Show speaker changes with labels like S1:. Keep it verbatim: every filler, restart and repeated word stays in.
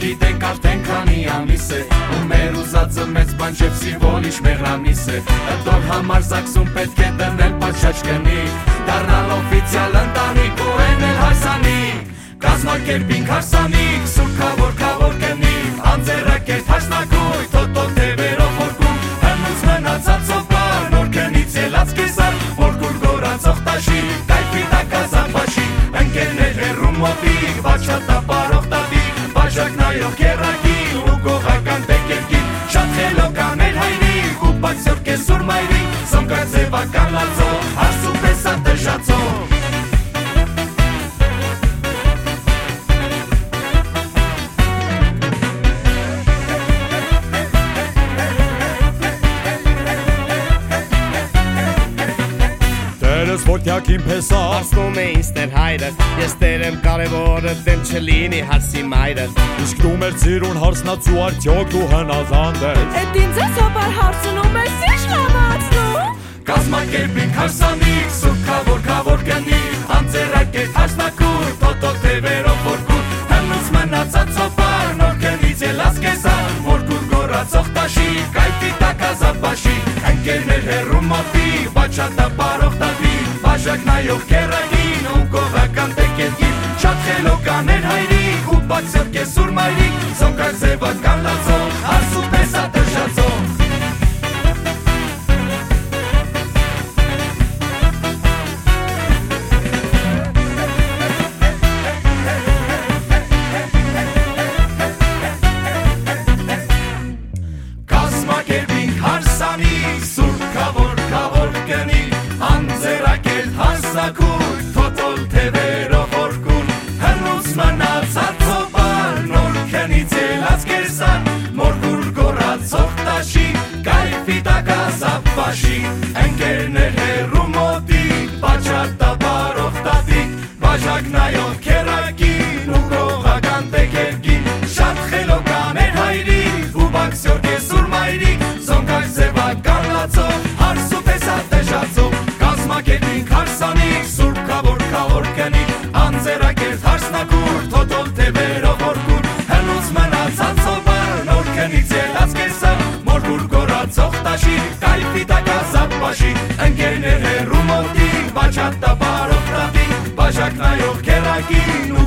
S1: չգիտենք արդեն քանի ամիս է ու մեր ուզածը մեծ բան չէ վսիվոլ իշմեղանիս է դոր համար զաքսում պետք է դնել պատշաճ կնի դառնալ օֆիցիալ ընտանիք ու էնել հարսանիք կազմակերպինք հարսանիք սուրբ քավոր քավոր կնի անձեռակերտ հասնակույտ թոթոտ թևերով հորկում հնուց մնացած սոպար նոր քնից ելած կեսար մորքուր գորացող տաշի կայֆի տակազապաշի ընկերներ հեռու մոտիկ վաչատապարող տատիկ բաժակ նայող կերակի ու գողական տեկերքի շատ խելոքաներ հայրիկ ու պակսյոր կեսուր մայրիկ սոմկած ձևական լացող հարսու պես ատժացող
S2: Որթյակին փեսա
S3: Ասնում է ինձ տեր հայրը Ես տեր եմ կարևորը դեմ չլինի հարսի մայրը
S2: Իսկ դու մեր ծիրուն հարսնացու արդյոք դու հնազանդ ես
S4: Էդ ինձ ես հոպար հարցնում ես ինչ լավացնում
S1: Կազմակերպինք հարսանիք սուրբ քավոր քավոր կնի անձեռակերտ հասնակույտ թոթոտ թևերով հորկուր հնուց մնացած հոպար նոր քնից ելած կեսար մորքուր գորացող տաշի կայֆի տակազապաշի ընկերներ հեռու մոտիկ բաչատապարող տատիկ բաժակ նայող կերակին ու գողական տեկերքին շատ խելոքաներ հայրիկ ու պակսյոր կեսուր մայրիկ սոմկակ ձևական լացող հարսու պես ատժացող Կազմակերպինք հարսանիք սուրբ քավոր քավոր կնի անձեռակերտ հասակույտ թոթոտ թևերով հորկուն հնուց մնացած հոպար նոր քնից ելած կեսար մորքուր գորացող տաշի կայֆի տակազապաշի ընկերներ հեռու մոտիկ բաչատապարող տատիկ բաժակ նայող կերակին ու գողական տեկերքին շատ խելոքաներ հայրիկ ու բաքսյոր կեսուր մայրիկ սոմկակ ձևական լացող հարսու պես ատժացող կազմակերպինք հարսանիք սուրբ քավոր քավոր կնի անձեռակերտ հարսնակույտ թոթոտ թևերով հորկուն հնուց մնացած հոպար նոր քնից ելած կեսար մորքուր գորացող տաշի կայֆի տակազապաշի ընկերներ հեռու մոտիկ բաչատապարող տատիկ բաժակ նայող կերակին ու